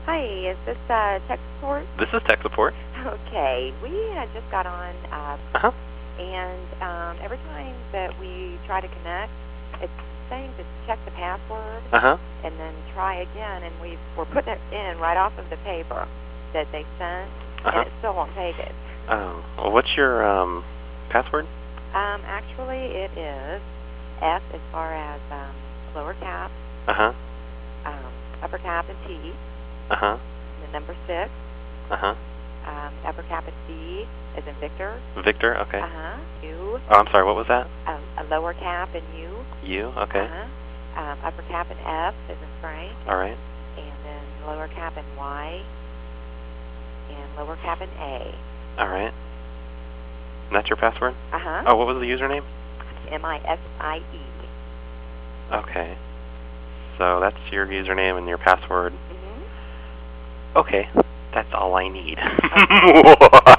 Hi, is this tech support? This is tech support. Okay, we just got on, Uh-huh. and every time that we try to connect, it's saying to check the password Uh-huh. and then try again, and we're putting it in right off of the paper that they sent, and it still won't take it. Oh, well, what's your password? Actually, it is F as far as lower cap, Uh-huh. upper cap and T, Uh-huh. and the number 6. Uh-huh. Upper cap and V as in Victor. Victor, okay. U. Oh, I'm sorry, what was that? A lower cap and U. U, okay. Upper cap and F as in Frank. All right. And then lower cap and Y. And lower cap and A. All right. And that's your password? Uh-huh. Oh, what was the username? MISIE. Okay. So that's your username and your password. Mm-hmm. Okay. That's all I need. Okay.